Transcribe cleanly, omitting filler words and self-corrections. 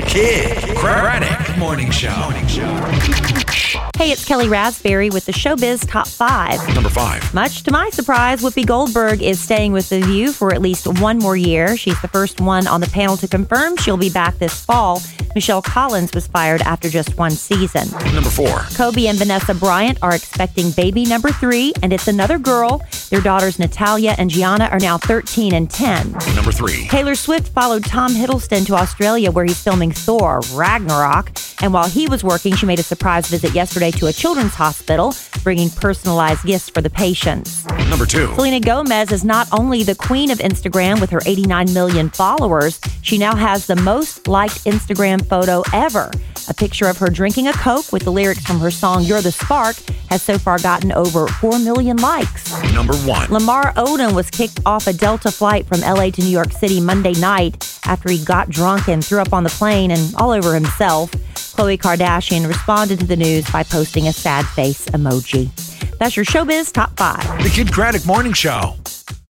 Kid Craddock Morning Show. Hey, it's Kelly Raspberry with the Showbiz Top 5. Number 5. Much to my surprise, Whoopi Goldberg is staying with The View for at least one more year. She's the first one on the panel to confirm she'll be back this fall. Michelle Collins was fired after just one season. Number 4. Kobe and Vanessa Bryant are expecting baby number 3, and it's another girl. Their daughters Natalia and Gianna are now 13 and 10. Number 3. Taylor Swift followed Tom Hiddleston to Australia, where he's filming Thor: Ragnarok. And while he was working, she made a surprise visit yesterday to a children's hospital, bringing personalized gifts for the patients. Number 2. Selena Gomez is not only the queen of Instagram with her 89 million followers, she now has the most liked Instagram photo ever. A picture of her drinking a Coke with the lyrics from her song You're the Spark has so far gotten over 4 million likes. Number 1. Lamar Odom was kicked off a Delta flight from LA to New York City Monday night after he got drunk and threw up on the plane and all over himself. Khloe Kardashian responded to the news by posting a sad face emoji. That's your Showbiz Top 5. The Kid Craddock Morning Show.